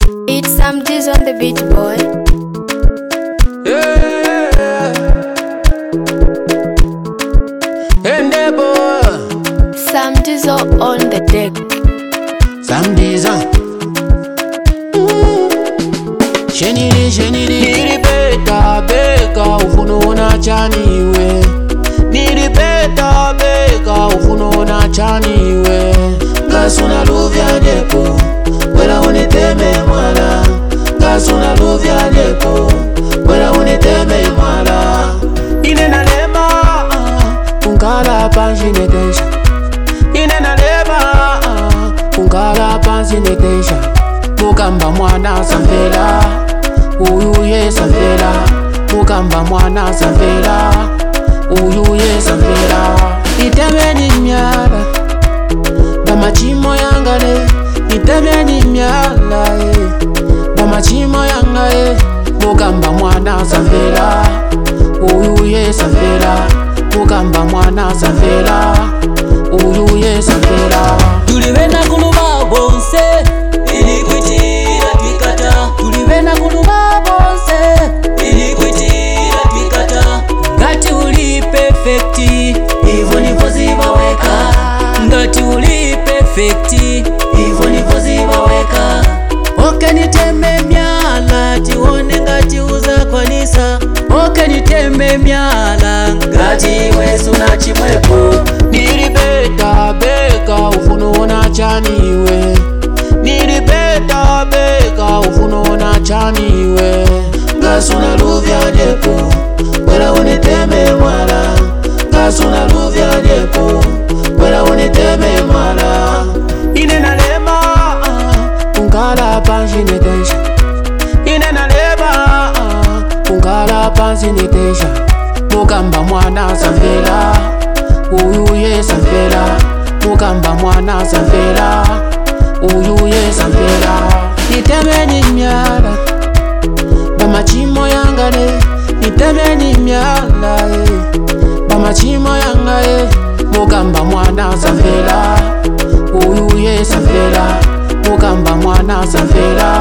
It's Sam G's on the beat, boy. Yeah. And the boy Sam G's on the deck. Sam G's on. Sheniri nilipeta beka ufunuona chaniwe. Nilipeta beka ufunuona chaniwe. Gasuna luvya depo wela uniteme mwala. Gasuna luvya depo wela uniteme mwala. Inena lema ungala panjinetesha. Inena lema ungala panjinetesha. Mukamba mwana samvela uyu ye samvela. Mukamba mwana samvela uyu ye samvela. Nitemeni myala bamachimo yangale. Nitemeni myala bamachimo yangale. Mukamba mwana samvela uyu ye samvela. Mukamba mwana samvela uyu ye samvela. Tulivena kuluma bonse ilikwitira twikata. Tulivena kuluma bonse ilikwitira twikata. Ngati uli perfecti hivyo ndivyo zibaweka. Ngati uli perfecti hivyo ndivyo zibaweka. Oke niteme myala tione ngati uza kwanisa. Oke niteme myala ngati wesu na chimwepo. Nilipeta beka ufunuona chaniwe. Nilipeta beka ufunuona chaniwe. Gasuna luvya depo wela uniteme mwala. Gasuna luvya depo wela uniteme mwala. Inena lema ungala panjinetesha. Inena lema ungala panjinetesha. Mukamba mwana samvela uyu ye samvela. Mukamba mwana samvela uyu ye samvela. Nitemeni myala bamachimo yangale. Nitemeni myala bamachimo yangale. Mukamba mwana samvela uyu ye samvela. Mukamba mwana samvela